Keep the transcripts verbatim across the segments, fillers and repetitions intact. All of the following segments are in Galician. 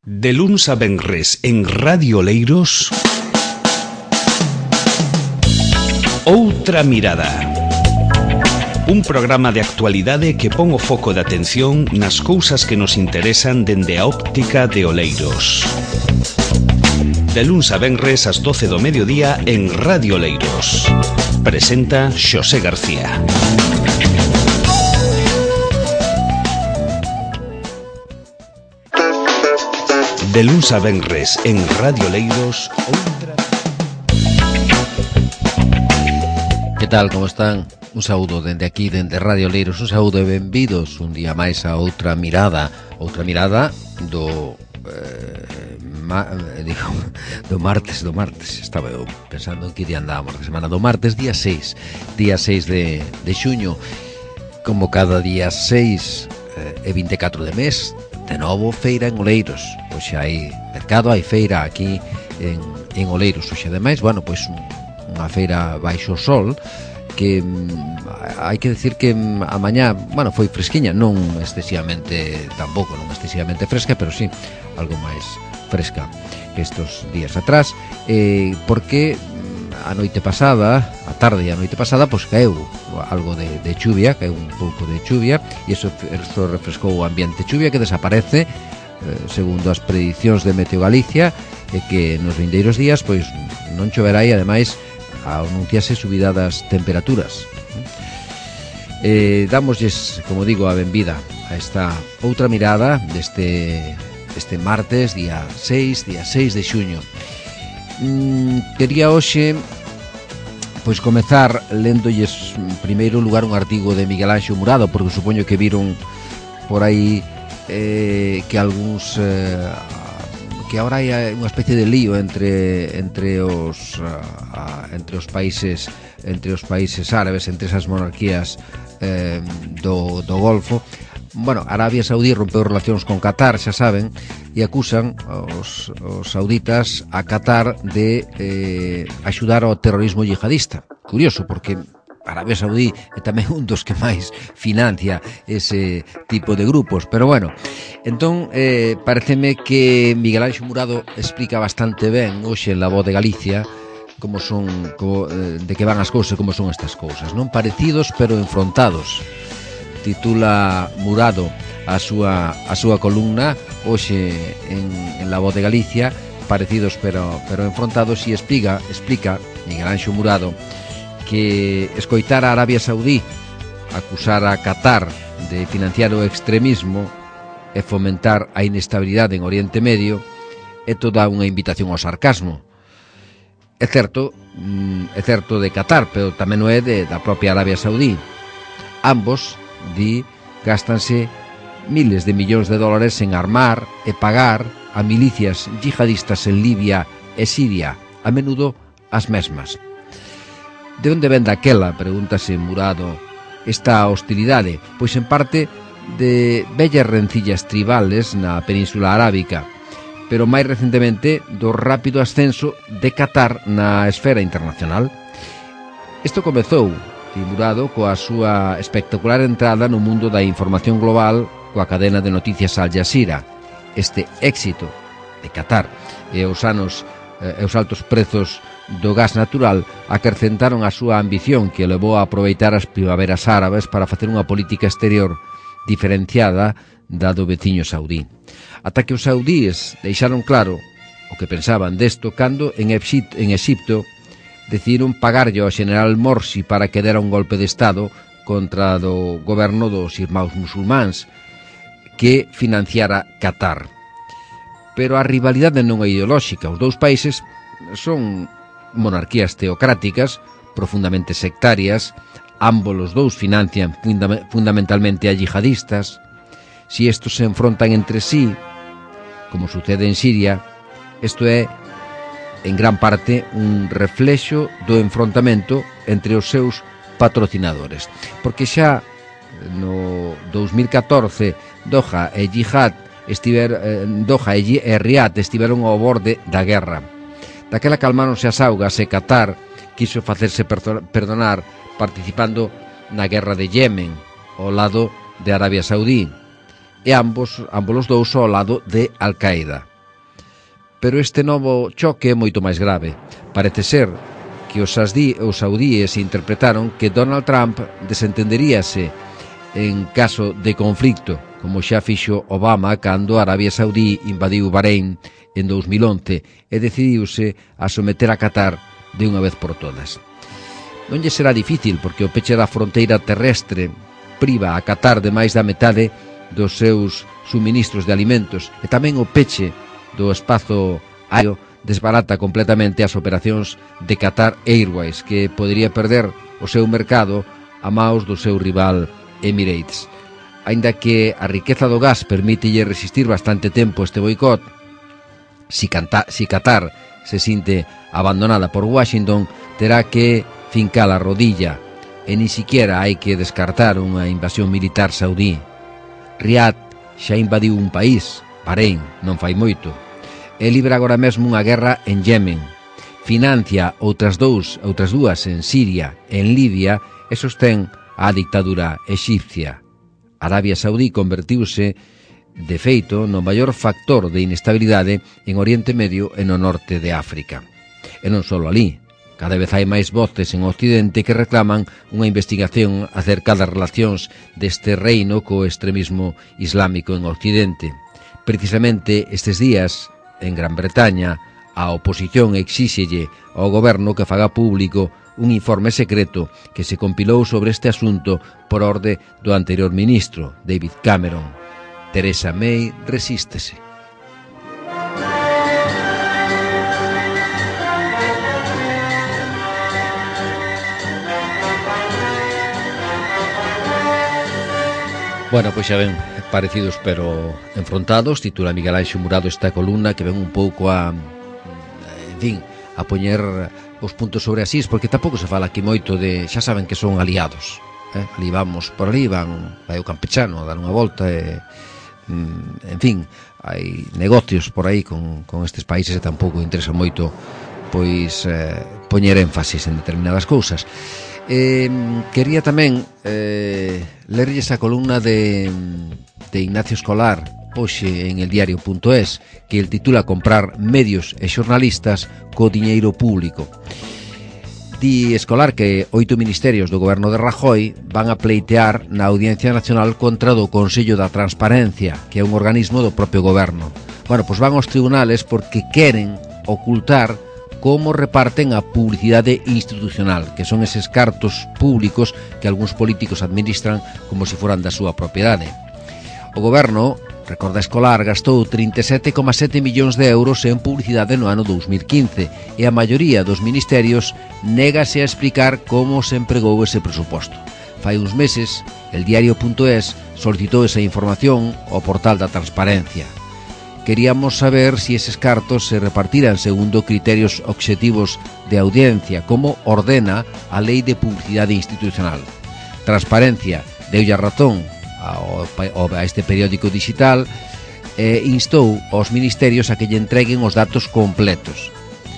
De luns a venres en Radio Oleiros, Outra Mirada. Un programa de actualidade que pon o foco de atención nas cousas que nos interesan dende a óptica de Oleiros. De luns a venres ás doce do mediodía en Radio Oleiros. Presenta Xosé García. De luns a venres en Radio Oleiros, outra... Que tal, como están? Un saúdo dende aquí, dende Radio Oleiros, un saúdo e benvidos un día máis a Outra Mirada. Outra Mirada do... Eh, ma, digo, do martes, do martes. Estaba eu pensando en que día andábamos, a semana do martes, día seis. Día seis de, de xuño. Como cada día seis eh, e vinte e catro de mes, de novo feira en Oleiros. Pois hai mercado, hai feira aquí en, en Oleiros. Oxe, ademais, bueno, pois un, unha feira baixo o sol, que mm, hai que decir que mm, a mañá, bueno, foi fresquiña, non excesivamente, tampouco, non excesivamente fresca, pero sí, algo máis fresca que estos días atrás, eh, porque mm, a noite pasada, a tarde e a noite pasada, pois caeu algo de, de chuvia, caeu un pouco de chuvia, e iso, iso refrescou o ambiente. Chuvia que desaparece, eh, segundo as predicións de Meteo Galicia, e que nos vindeiros días, pois, non choverá, e ademais anunciase subida das temperaturas. Eh, damosles, como digo, a benvida a esta outra mirada deste, deste martes, día seis, día seis de xuño. Mm, quería hoxe pois comezar lendolles en primeiro lugar un artigo de Miguel Anxo Murado, porque supoño que viron por aí eh, que algúns eh, que ahora hai unha especie de lío entre entre os uh, entre os países entre os países árabes, entre esas monarquías eh, do, do Golfo. Bueno, Arabia Saudí rompeu relacións con Qatar, xa saben, e acusan os, os sauditas a Qatar de eh, axudar ao terrorismo yihadista. Curioso, porque Arabia Saudí é tamén un dos que máis financia ese tipo de grupos, pero bueno, entón eh, pareceme que Miguel Anxo Murado explica bastante ben hoxe en La Voz de Galicia como son, como, eh, de que van as cousas, como son estas cousas, non? Parecidos pero enfrontados. Titula Murado a súa, a súa columna hoxe en, en La Voz de Galicia, Parecidos pero, pero enfrontados, e explica, explica Miguel Anxo Murado que escoitar a Arabia Saudí acusar a Qatar de financiar o extremismo e fomentar a inestabilidade en Oriente Medio é toda unha invitación ao sarcasmo. É certo, é certo de Qatar, pero tamén non é de, da propia Arabia Saudí. Ambos, di, gástanse miles de millóns de dólares en armar e pagar a milicias yihadistas en Libia e Siria, a menudo as mesmas. De onde ven daquela, pregúntase Murado, esta hostilidade? Pois en parte de vellas rencillas tribales na Península Arábica, pero máis recentemente do rápido ascenso de Qatar na esfera internacional. Isto comezou, di Murado, coa súa espectacular entrada no mundo da información global coa cadena de noticias Al Jazeera. Este éxito de Qatar e os anos e os altos prezos do gas natural acrecentaron a súa ambición, que o levou a aproveitar as primaveras árabes para facer unha política exterior diferenciada da do veciño saudí. Ata que os saudíes deixaron claro o que pensaban desto cando en Exipto, en Exipto decidiron pagarlle ao general Morsi para que dera un golpe de estado contra do goberno dos irmáns musulmáns que financiara Qatar. Pero a rivalidade non é ideolóxica. Os dous países son monarquías teocráticas profundamente sectarias, ambos os dous financian funda- fundamentalmente a yihadistas. Si estos se enfrontan entre sí, como sucede en Siria, isto é en gran parte un reflexo do enfrontamento entre os seus patrocinadores, porque xa no dous mil catorce Doha e Jihad estiver, eh, Doha e Riad estiveron ao borde da guerra. Daquela calmáronse as augas e Qatar quiso facerse perdonar participando na guerra de Yemen ao lado de Arabia Saudí, e ambos, ambos os dous ao lado de Al-Qaeda. pero este novo choque é moito máis grave. Parece ser que os, asdí, os saudíes interpretaron que Donald Trump desentenderíase en caso de conflicto, como xa fixo Obama cando Arabia Saudí invadiu Bahrein en dos mil once e decidiuse a someter a Qatar de unha vez por todas. Non lle será difícil porque o peche da fronteira terrestre priva a Qatar de máis da metade dos seus suministros de alimentos e tamén o peche do espazo aéreo desbarata completamente as operacións de Qatar Airways, que podería perder o seu mercado a maus do seu rival Emirates. Aínda que a riqueza do gas permítelle resistir bastante tempo este boicot, si, canta, si Qatar se sinte abandonada por Washington, terá que fincar a rodilla e ni siquiera hai que descartar unha invasión militar saudí. Riad xa invadiu un país, Bahrein, non fai moito, e libra agora mesmo unha guerra en Yemen, financia outras dous, outras dúas en Siria e en Libia e sostén a dictadura exipcia. Arabia Saudí convertiuse, de feito, no maior factor de inestabilidade en Oriente Medio e no norte de África. E non só ali, cada vez hai máis voces en Occidente que reclaman unha investigación acerca das relacións deste reino co extremismo islámico en Occidente. Precisamente estes días, en Gran Bretaña, a oposición exíxelle ao goberno que faga público un informe secreto que se compilou sobre este asunto por orde do anterior ministro, David Cameron. Theresa May resístese. Bueno, pois xa ven, parecidos pero enfrontados, titula Miguel Anxo Murado esta columna que ven un pouco a, en fin, a poñer os puntos sobre as is, porque tampouco se fala aquí moito de, xa saben que son aliados, eh? Ali vamos, por ali van, vai o campechano a dar unha volta e, mm, en fin, hai negocios por aí con, con estes países e tampouco interesa moito pois eh, poñer énfasis en determinadas cousas. Eh, quería tamén eh, lerlle esa columna de, de Ignacio Escolar hoxe en el diario punto es, que el titula Comprar medios e xornalistas co diñeiro público. Di Escolar que oito ministerios do goberno de Rajoy van a pleitear na Audiencia Nacional contra do Consello da Transparencia, que é un organismo do propio goberno. Bueno, pois van aos tribunales porque queren ocultar como reparten a publicidade institucional, que son eses cartos públicos que algúns políticos administran como se foran da súa propiedade. O goberno, recorda Escolar, gastou trinta e sete coma sete millóns de euros en publicidade no ano dous mil quince e a maioría dos ministerios négase a explicar como se empregou ese presuposto. Fai uns meses, el diario punto es solicitou esa información ao portal da transparencia. Queríamos saber si eses cartos se repartiran segundo criterios obxectivos de audiencia, como ordena a Lei de Publicidade Institucional. Transparencia deulle a razón ao, a este periódico digital e instou aos ministerios a que lle entreguen os datos completos.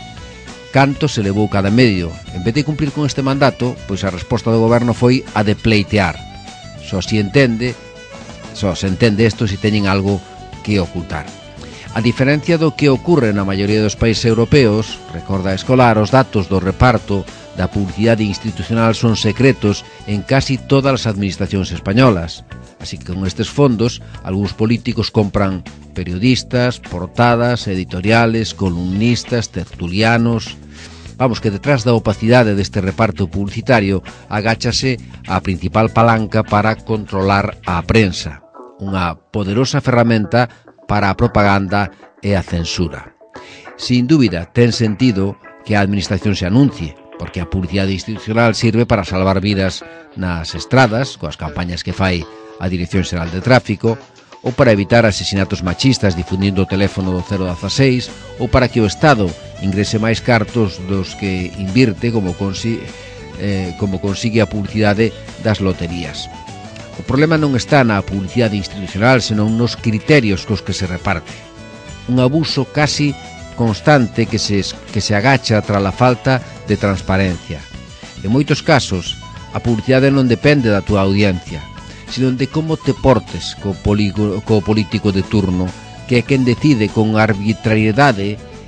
Canto se levou cada medio? En vez de cumplir con este mandato, pois a resposta do goberno foi a de pleitear. Só se entende, só se entende isto se teñen algo que ocultar. A diferencia do que ocurre na maioría dos países europeos, recorda Escolar, os datos do reparto da publicidade institucional son secretos en casi todas as administracións españolas. Así que con estes fondos, algúns políticos compran periodistas, portadas, editoriales, columnistas, tertulianos. Vamos, que detrás da opacidade deste reparto publicitario agáchase a principal palanca para controlar a prensa, unha poderosa ferramenta para a propaganda e a censura. Sin dúbida, ten sentido que a administración se anuncie, porque a publicidade institucional sirve para salvar vidas nas estradas, coas campañas que fai a Dirección Xeral de Tráfico, ou para evitar asesinatos machistas difundindo o teléfono do cero dieciséis, ou para que o Estado ingrese máis cartos dos que invirte como, consi eh, como consigue a publicidade das loterías. O problema non está na publicidade institucional, senón nos criterios cos que se reparte. Un abuso casi constante que se, que se agacha tras a falta de transparencia. En moitos casos, a publicidade non depende da túa audiencia, sino de como te portes co, poligo, co político de turno, que é quen decide con arbitrariedade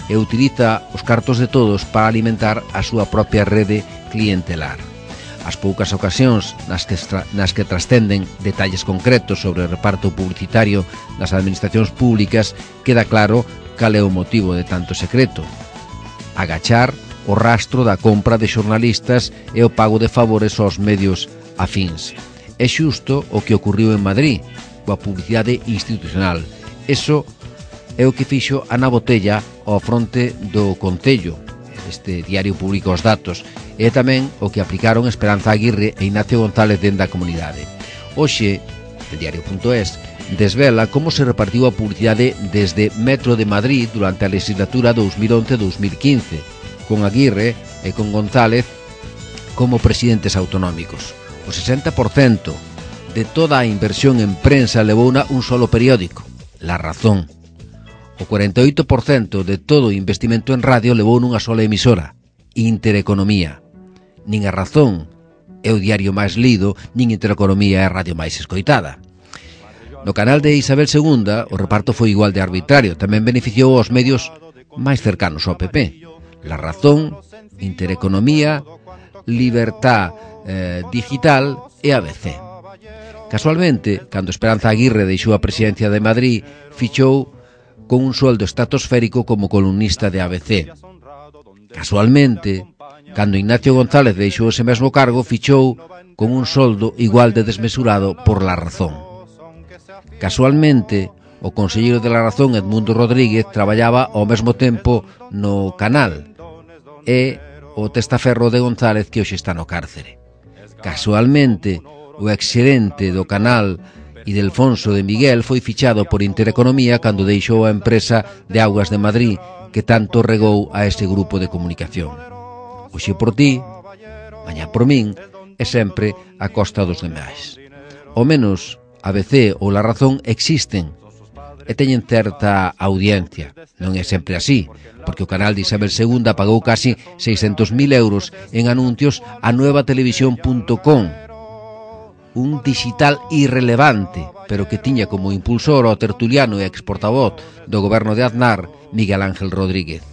e utiliza os cartos de todos para alimentar a súa propia rede clientelar. As poucas ocasións nas que, nas que trascenden detalles concretos sobre o reparto publicitario das administracións públicas, queda claro cal é o motivo de tanto secreto: agachar o rastro da compra de xornalistas e o pago de favores aos medios afíns. É xusto o que ocurriu en Madrid coa publicidade institucional. Eso é o que fixo Ana Botella ao fronte do Concello. Este diario publica os datos, e tamén o que aplicaron Esperanza Aguirre e Ignacio González dentro da comunidade. Hoxe, el diario punto es desvela como se repartiu a publicidade desde Metro de Madrid durante a legislatura dos mil once a dos mil quince, con Aguirre e con González como presidentes autonómicos. O sesenta por cento de toda a inversión en prensa levouna un solo periódico, La Razón. O cuarenta e oito por cento de todo o investimento en radio levou nunha sola emisora, Intereconomía. Nin a Razón é o diario máis lido, nin Intereconomía é a radio máis escoitada. No canal de Isabel segunda, o reparto foi igual de arbitrario, tamén beneficiou aos medios máis cercanos ao P P. La Razón, Intereconomía, Libertad eh, Digital e A B C. Casualmente, cando Esperanza Aguirre deixou a presidencia de Madrid, fichou con un sueldo estratosférico como columnista de A B C. Casualmente, cando Ignacio González deixou ese mesmo cargo, fichou con un soldo igual de desmesurado por La Razón. Casualmente, o conselleiro de La Razón, Edmundo Rodríguez, traballaba ao mesmo tempo no Canal, e o testaferro de González que hoxe está no cárcere. Casualmente, o exxerente do Canal Ildefonso de Miguel foi fichado por Intereconomía cando deixou a empresa de Augas de Madrid que tanto regou a ese grupo de comunicación. Hoxe por ti, mañá por min, e sempre a costa dos demais. Ao menos A B C ou La Razón existen e teñen certa audiencia. Non é sempre así, porque o canal de Isabel segunda pagou casi seiscentos mil euros en anuncios a nueva televisión punto com, un digital irrelevante, pero que tiña como impulsor ao tertuliano e exportavoz do goberno de Aznar, Miguel Ángel Rodríguez.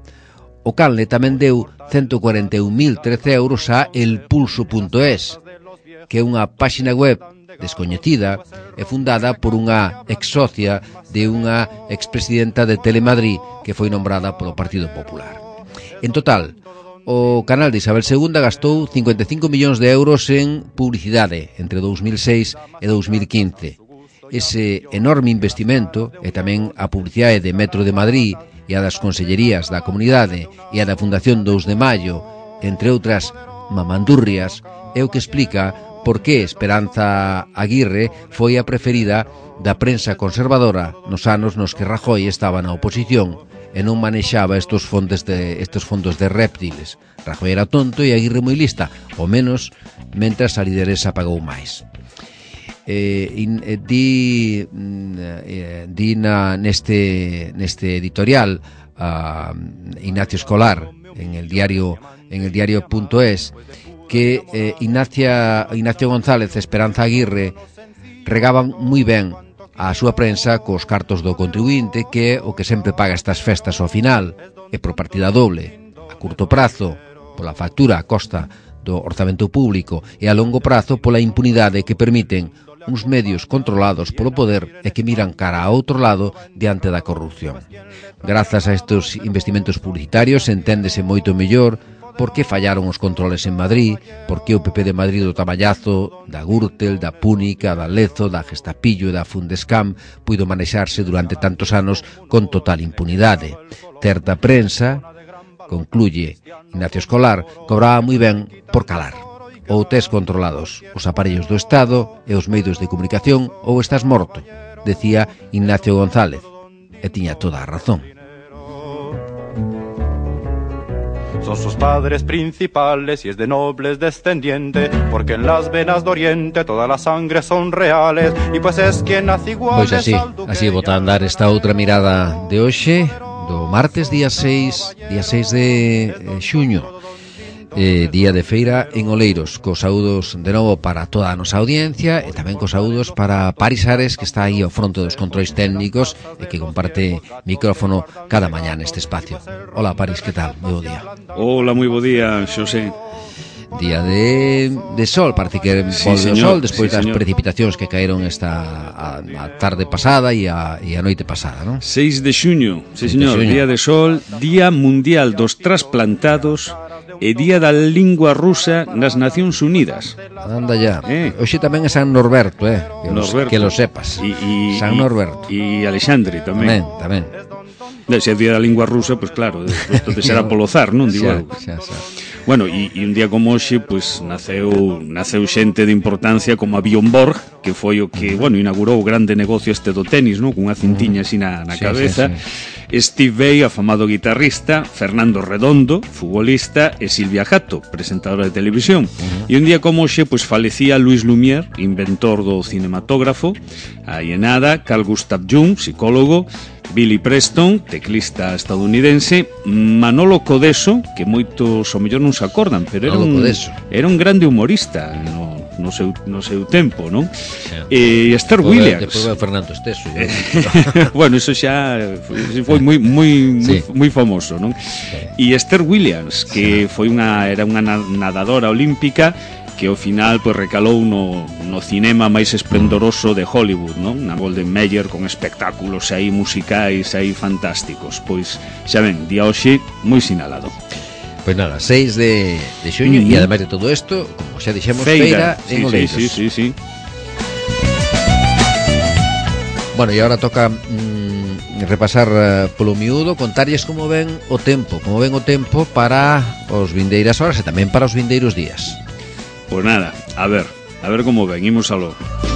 O canle tamén deu ciento cuarenta e un mil trece euros a el pulso punto es, que é unha páxina web descoñecida e fundada por unha ex-socia de unha expresidenta de Telemadrid que foi nombrada polo Partido Popular. En total, o canal de Isabel segunda gastou cincuenta e cinco millóns de euros en publicidade entre dous mil seis e dous mil quince. Ese enorme investimento e tamén a publicidade de Metro de Madrid e a das consellerías da comunidade e a da Fundación dous de Maio, entre outras mamandurrias, é o que explica por que Esperanza Aguirre foi a preferida da prensa conservadora nos anos nos que Rajoy estaba na oposición e non manexaba estes fondos de, estes fondos de réptiles. Rajoy era tonto e Aguirre moi lista, ao menos mentras a lideresa pagou máis. Eh, in, eh, di eh, di na, neste, neste editorial uh, Ignacio Escolar en el diario en el diario punto es que eh, Ignacia, Ignacio González e Esperanza Aguirre regaban moi ben a súa prensa cos cartos do contribuinte, que é o que sempre paga estas festas ao final, e por partida doble, a curto prazo pola factura a costa do orzamento público e a longo prazo pola impunidade que permiten uns medios controlados polo poder e que miran cara a outro lado diante da corrupción. Grazas a estes investimentos publicitarios enténdese moito mellor por que fallaron os controles en Madrid, por que o P P de Madrid do Tamallazo, da Gürtel, da Púnica, da Lezo, da Gestapillo e da Fundescam puido manexarse durante tantos anos con total impunidade. Certa prensa, concluye Ignacio Escolar, cobraba moi ben por calar. Ou tes controlados os aparellos do Estado e os medios de comunicación ou estás morto, decía Ignacio González, e tiña toda a razón. Son sus padres principales y es de nobles descendiente, porque en las venas de Oriente toda la sangre son reales, y pues es quien nace igual. Pois así, así bota a andar esta outra mirada de hoxe, do martes día seis, día seis de xuño. eh, día de feira en Oleiros. Cos saúdos de novo para toda a nosa audiencia e tamén cos saúdos para Paris Ares, que está aí ao fronte dos controis técnicos e que comparte micrófono cada mañá neste espacio. Hola Paris, que tal? Moi bo día. Hola, moi bo día, Xosé. Día de, de sol, parece que sí, volve o sol despois sí, das señor. precipitacións que caeron esta a, a tarde pasada e a, e a noite pasada, non? seis de xuño, sí, señor, de xuño. Día de sol, Día Mundial dos Trasplantados e Día da Lingua Rusa nas Nacións Unidas. Anda ya. Eh. Hoxe tamén é San Norberto, eh? Que, Norberto. Los, que lo sepas. Y, y, San Norberto. E Alexandre tamén. Tamén, tamén. Se é Día da Lingua Rusa, pois pues claro, isto te será polo zar, non? Digo, xa, xa, xa. Bueno, e, e un día como hoxe, pois naceu naceu xente de importancia como a Bjorn Borg, que foi o que, bueno, inaugurou o grande negocio este do tenis, non? Cunha cintiña así na, na Sí, cabeza. sí, sí. Steve Vai, afamado guitarrista, Fernando Redondo, futbolista, e Silvia Jato, presentadora de televisión. Uh-huh. E un día como hoxe, pois falecía Louis Lumière, inventor do cinematógrafo, aí en nada, Carl Gustav Jung, psicólogo, Billy Preston, teclista estadounidense, Manolo Codeso, que moitos ao mellor non se acordan, pero era un, era un grande humorista no, no, seu, no seu tempo, non? Sí. E Esther Depois, Williams. Depois o Fernando Esteso. Bueno, eso xa foi moi moi moi, sí. moi famoso, non? E Esther Williams, que sí. foi unha era unha nadadora olímpica que ao final pois recalou no, no cinema máis esplendoroso de Hollywood, non? Na Golden Mayer, con espectáculos aí musicais aí fantásticos. Pois xa ven, día hoxe moi sinalado. Pois nada, seis de, de xuño, mm-hmm. E ademais de todo isto, como xa dixemos, feira, feira en sí, Oleiros. Sí, sí, sí, sí. Bueno, e agora toca mm, repasar uh, polo miúdo, contarlles como ven o tempo, como ven o tempo para os vindeiras horas e tamén para os vindeiros días. Pois nada, a ver, a ver como ven, imos aló.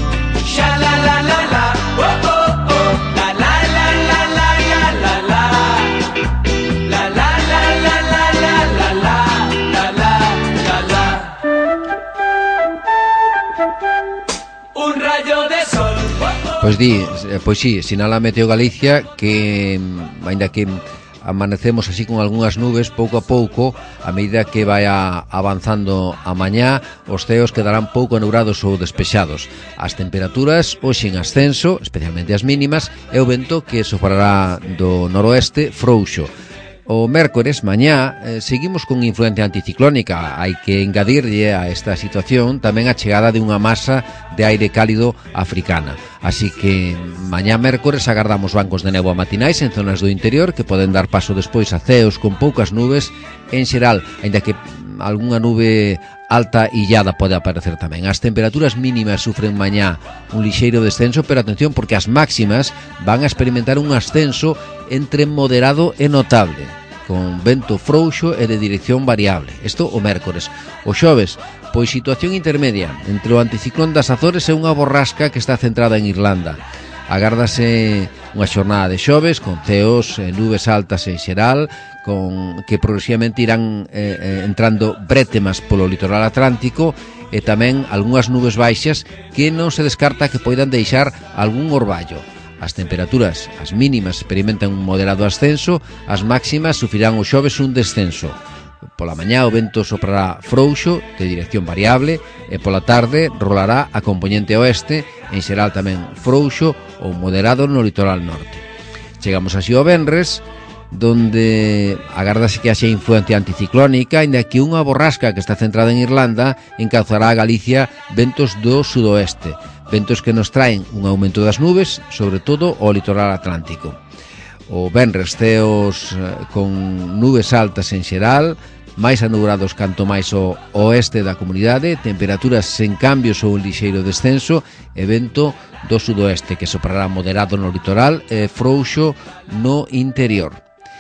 Pois di, pois sí, sinala Meteo Galicia que, aínda que amanecemos así con algunhas nubes pouco a pouco, a medida que vai avanzando a mañá, os ceos quedarán pouco anubrados ou despexados. As temperaturas hoxe en ascenso, especialmente as mínimas, e o vento que soprará do noroeste frouxo. O mércores, mañá, eh, seguimos con influencia anticiclónica. Hai que engadirlle a esta situación tamén a chegada de unha masa de aire cálido africana. Así que mañá mércores agardamos bancos de néboa matinais en zonas do interior que poden dar paso despois a ceos con poucas nubes en xeral, aínda que algunha nube alta illada pode aparecer tamén. As temperaturas mínimas sufren mañá un lixeiro descenso, pero atención porque as máximas van a experimentar un ascenso entre moderado e notable, con vento frouxo e de dirección variable. Isto o mércores. O xoves, pois situación intermedia entre o anticiclón das Azores e unha borrasca que está centrada en Irlanda. Agárdase unha xornada de xoves con ceos e nubes altas en xeral, con que progresivamente irán eh, entrando brétemas polo litoral atlántico e tamén algunhas nubes baixas que non se descarta que poidan deixar algún orballo. As temperaturas, as mínimas, experimentan un moderado ascenso, as máximas sufrirán o xoves un descenso. Pola mañá o vento soprará frouxo, de dirección variable, e pola tarde rolará a componente oeste, en xeral tamén frouxo ou moderado no litoral norte. Chegamos así ao venres, donde agárdase que haxe influencia anticiclónica, ainda que unha borrasca que está centrada en Irlanda encauzará a Galicia ventos do sudoeste, ventos que nos traen un aumento das nubes, sobre todo ao litoral atlántico. O venres ceos con nubes altas en xeral, máis anubrados canto máis ao oeste da comunidade, temperaturas sen cambios ou un lixeiro descenso e vento do sudoeste que soprará moderado no litoral e frouxo no interior.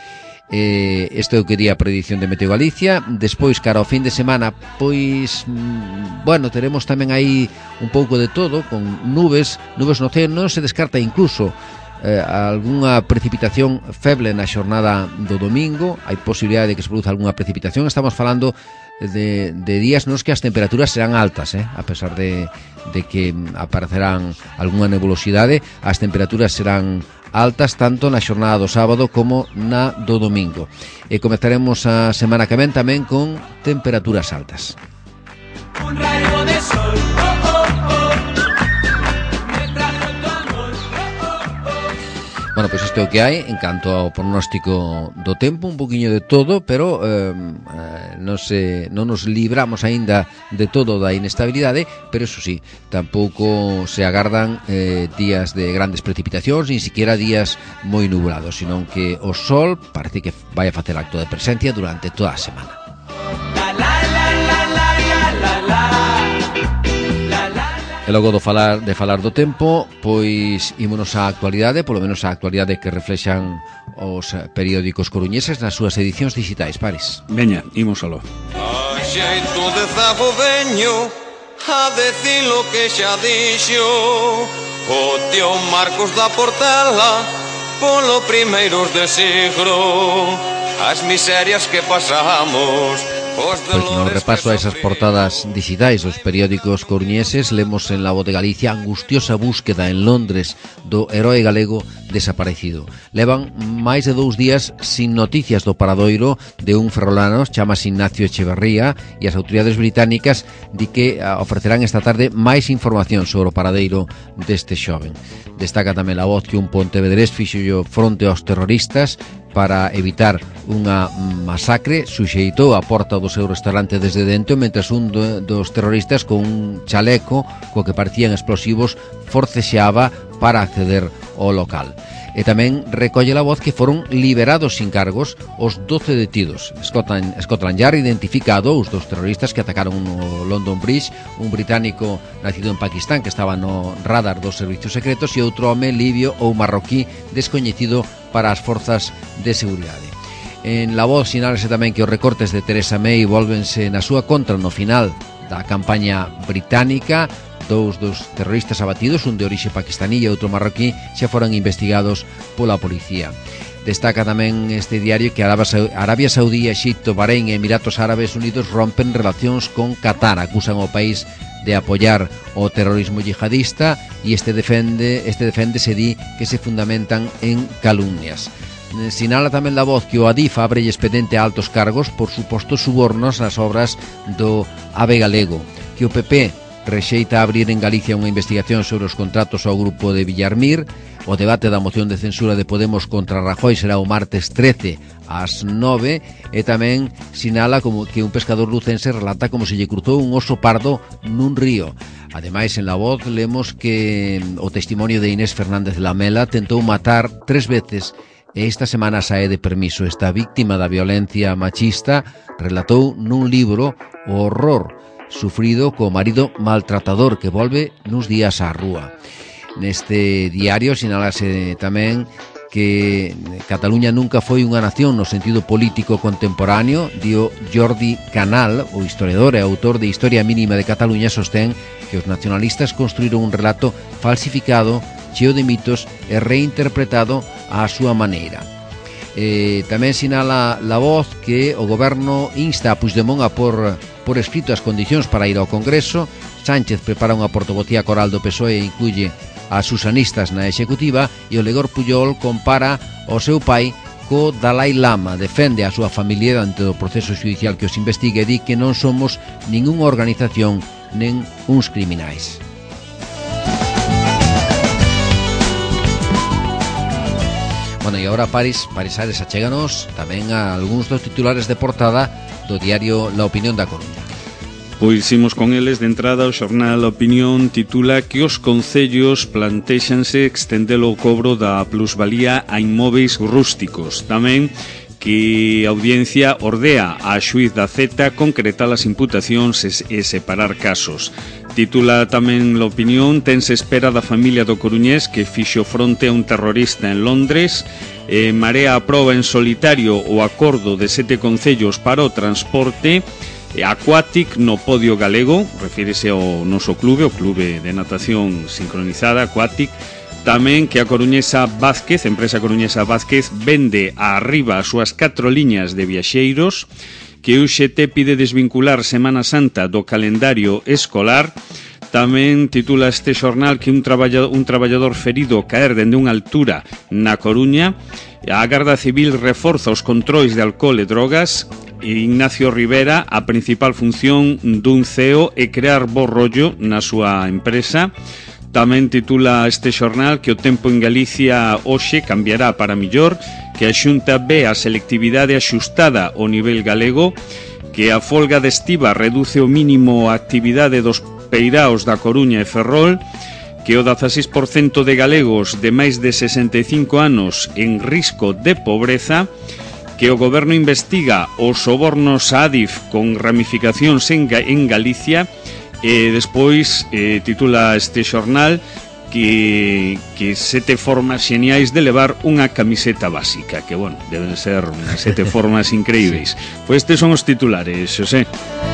Eh, isto é o que di a predición de Meteo Galicia. Despois, cara ao fin de semana, pois, mm, bueno, teremos tamén aí un pouco de todo, con nubes, nubes no ceo. Non se descarta incluso eh, algunha precipitación feble na xornada do domingo. Hai posibilidade de que se produza algunha precipitación. Estamos falando de, de días nos que as temperaturas serán altas, eh? A pesar de, de que aparecerán algunha nebulosidade, as temperaturas serán altas tanto na xornada do sábado como na do domingo. E comezaremos a semana que ven tamén con temperaturas altas. Un rayo de sol, oh, oh, oh. Me trajo tu amor, oh, oh, oh. Bueno, pois pues isto é o que hai en canto ao pronóstico do tempo, un poquinho de todo, pero eh, non, se, non nos libramos aínda de todo da inestabilidade, pero eso sí, tampouco se agardan eh, días de grandes precipitacións, nin siquiera días moi nublados, senón que o sol parece que vai a facer acto de presencia durante toda a semana. E logo do falar, de falar do tempo, pois ímonos á actualidade, polo menos á actualidade que reflexan os periódicos coruñeses nas súas edicións digitais, Paris. Veña, ímos aló. A xeito de zabo veño a decir lo que xa dixo o tío Marcos da Portela polo primeiros de siglo, as miserias que pasamos. Pois no repaso a esas portadas digitais dos periódicos coruñeses lemos en La Voz de Galicia a angustiosa búsqueda en Londres do heroe galego desaparecido. Levan máis de dous días sin noticias do paradoiro de un ferrolano, chamase Ignacio Echeverría, e as autoridades británicas di que ofrecerán esta tarde máis información sobre o paradeiro deste xoven. Destaca tamén La Voz que un pontevedrés fixo fronte aos terroristas para evitar unha masacre, suxeitou a porta do seu restaurante desde dentro, mentres un dos terroristas con un chaleco co que parecían explosivos forcexeaba para acceder ao local. E tamén recolle La Voz que foron liberados sin cargos os doce detidos. Scotland, Scotland Yard identifica a dous dos terroristas que atacaron no London Bridge, un británico nacido en Pakistán que estaba no radar dos servicios secretos e outro home libio ou marroquí descoñecido para as forzas de seguridade. En La Voz sinálase tamén que os recortes de Theresa May volvense na súa contra no final da campaña británica. Dous dos terroristas abatidos, un de orixe paquistaní e outro marroquí, xa foran investigados pola policía. Destaca tamén este diario que Arabia Saudí, Egipto, Bahrein e Emiratos Árabes Unidos rompen relacións con Qatar, acusan ao país de apoiar o terrorismo yihadista e este defende, este defende se di que se fundamentan en calumnias. Sinala tamén La Voz que o Adif abre expediente a altos cargos por supostos subornos nas obras do AVE galego, que o P P rexeita abrir en Galicia unha investigación sobre os contratos ao grupo de Villarmir. O debate da moción de censura de Podemos contra Rajoy será o martes trece ás nove e tamén sinala como que un pescador lucense relata como se lle cruzou un oso pardo nun río. Ademais, en La Voz lemos que o testimonio de Inés Fernández Lamela tentou matar tres veces e esta semana sae de permiso. Esta víctima da violencia machista relatou nun libro o horror sufrido co marido maltratador que volve nuns días á rúa. Neste diario sinalase tamén que Cataluña nunca foi unha nación no sentido político contemporáneo. Dio Jordi Canal, o historiador e autor de Historia Mínima de Cataluña, sostén que os nacionalistas construíron un relato falsificado, cheo de mitos e reinterpretado á súa maneira. Eh, tamén sinala La Voz que o goberno insta a Puigdemont a por, por escrito as condicións para ir ao Congreso. Sánchez prepara unha portavocía coral do P S O E e incluye a susanistas na executiva e o Legor Pujol compara o seu pai co Dalai Lama. Defende a súa familia ante o proceso judicial que os investigue e di que non somos ningunha organización nen uns criminais. Bueno, e agora Paris, Paris Ares achéganos tamén a algúns dos titulares de portada do diario La Opinión da Coruña. Pois imos con eles. De entrada, o xornal La Opinión titula que os concellos plantexanse extendelo o cobro da plusvalía a inmóveis rústicos. Tamén que a audiencia ordea a xuiz da Z concretar as imputacións e separar casos. Titula tamén La Opinión: tense espera da familia do coruñés que fixo fronte a un terrorista en Londres. eh, Marea aproba en solitario o acordo de sete concellos para o transporte. Aquatic no podio galego, refírese ao noso clube, o clube de natación sincronizada Aquatic. Tamén que a coruñesa Vázquez, empresa coruñesa Vázquez, vende a arriba as súas catro liñas de viaxeiros. Que U X T pide desvincular Semana Santa do calendario escolar. Tamén titula este xornal que un traballador, un traballador ferido caer dende unha altura na Coruña. A Garda Civil reforza os controis de alcohol e drogas. Ignacio Rivera, a principal función dun C E O é crear bo rollo na súa empresa. Tamén titula este xornal que o tempo en Galicia hoxe cambiará para millor, que a Xunta ve a selectividade axustada ao nivel galego, que a folga de estiva reduce o mínimo a actividade dos peiraos da Coruña e Ferrol, que o dezaseis por cento de galegos de máis de sesenta e cinco anos en risco de pobreza, que o goberno investiga os sobornos a Adif con ramificacións en, en Galicia, e despois eh, titula este xornal que, que sete formas xeniais de levar unha camiseta básica, que, bueno, deben ser unhas sete formas increíbles. Sí. Pois estes son os titulares, Xosé.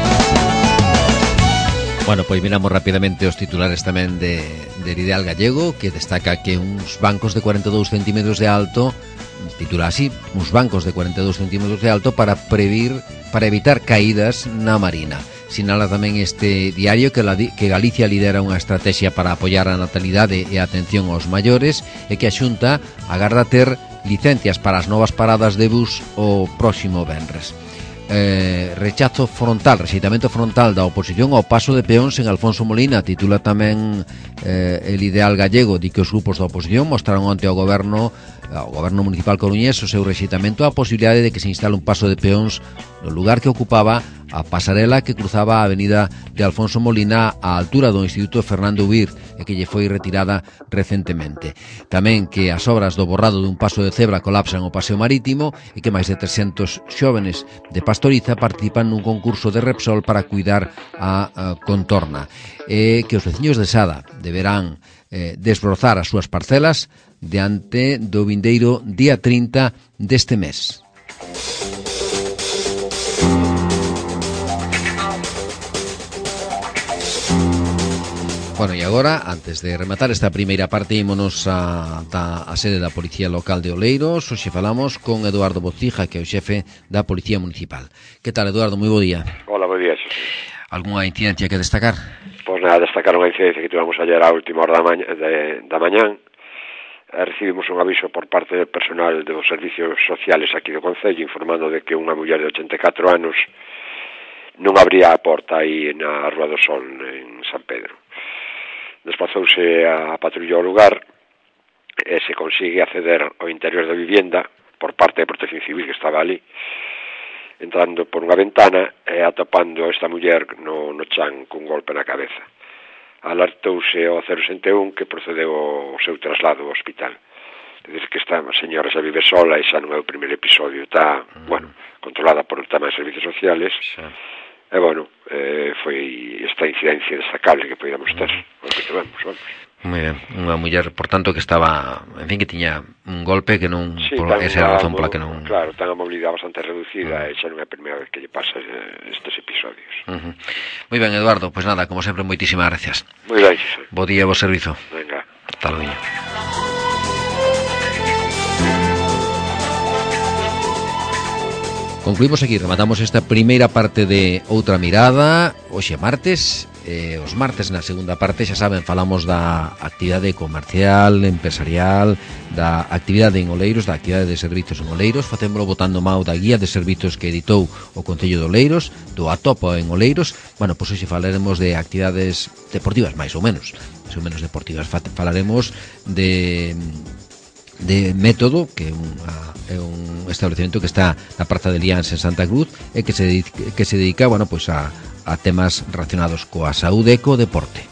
Bueno, pois miramos rapidamente os titulares tamén de, de Ideal Gallego, que destaca que uns bancos de cuarenta e dous centímetros de alto, titula así, uns bancos de cuarenta e dous centímetros de alto para previr, para evitar caídas na Marina. Sinala tamén este diario que, la, que Galicia lidera unha estrategia para apoiar a natalidade e a atención aos maiores e que a Xunta agarda ter licencias para as novas paradas de bus o próximo venres. Eh, rechazo frontal, rexeitamento frontal da oposición ao paso de peóns en Alfonso Molina, titula tamén eh, el Ideal Gallego, di que os grupos da oposición mostraron onte ao goberno ao goberno municipal coruñés o seu rexeitamento á posibilidade de que se instale un paso de peóns no lugar que ocupaba a pasarela que cruzaba a avenida de Alfonso Molina á altura do Instituto Fernando Ubir e que lle foi retirada recentemente. Tamén que as obras do borrado dun paso de cebra colapsan o paseo marítimo e que máis de trescentos xóvenes de Pastoriza participan nun concurso de Repsol para cuidar a, a contorna e que os veciños de Sada deberán eh, desbrozar as súas parcelas diante do vindeiro día trinta deste mes. Bueno, e agora, antes de rematar esta primeira parte, ímonos a, a, a sede da Policía Local de Oleiros. Hoxe falamos con Eduardo Bocija, que é o xefe da Policía Municipal. Que tal, Eduardo? Moi bo día. Hola, bo día, Xosé. Algúnha incidencia que destacar? Pois nada, destacar unha incidencia que tivemos ayer a última hora da, maña, de, da mañán. Eh, recibimos un aviso por parte do personal dos servicios sociales aquí do Concello informando de que unha muller de ochenta e catro anos non abría a porta aí na Rúa do Sol, en San Pedro. Desplazouse a patrulla ao lugar e se consigue acceder ao interior da vivienda por parte da Protección Civil que estaba ali, entrando por unha ventana e atopando esta muller no, no chan cun golpe na cabeza. Alertouse ao cero sesenta e un que procedeu ao seu traslado ao hospital. É dicir que esta señora xa vive sola e xa non é o primeiro episodio, está, mm. bueno, controlada por o tema de servicios sociales. Sí. E, bueno, eh, foi esta incidencia destacable que podíamos ter, o que tivemos, vamos. Moi ben, unha muller, por tanto, que estaba, en fin, que tiña un golpe que non, sí, por esa razón pola que non... Claro, ten a mobilidade bastante reducida uh-huh. e xa non é a primeira vez que lle pasa estes episodios. Uh-huh. Moi ben, Eduardo, pois pues nada, como sempre, moitísimas gracias. Moi ben, sí. Bo día, bo servizo. Venga. Hasta logo. Concluímos aquí, rematamos esta primeira parte de Outra Mirada. Hoxe martes, eh, os martes na segunda parte, xa saben, falamos da actividade comercial, empresarial, da actividade en Oleiros, da actividade de servizos en Oleiros. Facémolo botando mau da guía de servizos que editou o Concello de Oleiros, do Atopo en Oleiros. Bueno, pois hoxe falaremos de actividades deportivas, máis ou menos, máis ou menos deportivas. Falaremos de... de Método, que é un, é un establecemento que está na Praza de Lians en Santa Cruz e que se dedica, que se dedica bueno, pues a, a temas relacionados coa saúde e co deporte.